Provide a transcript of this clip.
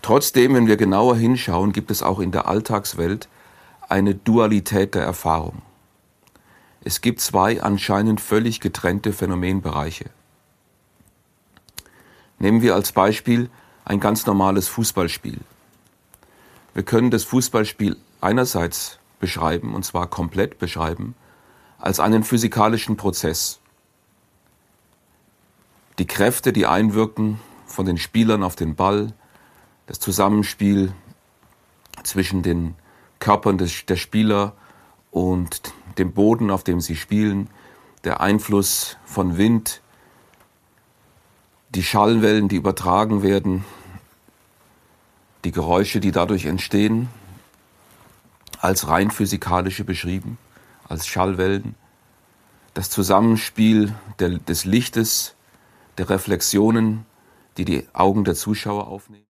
Trotzdem, wenn wir genauer hinschauen, gibt es auch in der Alltagswelt eine Dualität der Erfahrung. Es gibt zwei anscheinend völlig getrennte Phänomenbereiche. Nehmen wir als Beispiel ein ganz normales Fußballspiel. Wir können das Fußballspiel einerseits beschreiben, und zwar komplett beschreiben, als einen physikalischen Prozess. Die Kräfte, die einwirken von den Spielern auf den Ball, das Zusammenspiel zwischen den Körpern der Spieler und dem Boden, auf dem sie spielen, der Einfluss von Wind, die Schallwellen, die übertragen werden, die Geräusche, die dadurch entstehen, als rein physikalische beschrieben, als Schallwellen, das Zusammenspiel des Lichtes, der Reflexionen, die die Augen der Zuschauer aufnehmen.